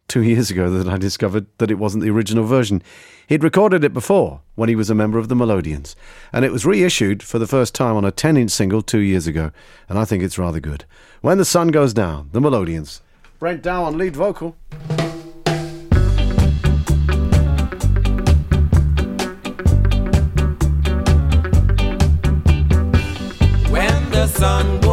2 years ago that I discovered that it wasn't the original version. He'd recorded it before when he was a member of the Melodians, and it was reissued for the first time on a 10-inch single 2 years ago, and I think it's rather good. When the Sun Goes Down, the Melodians. Brent Dow on lead vocal. When the sun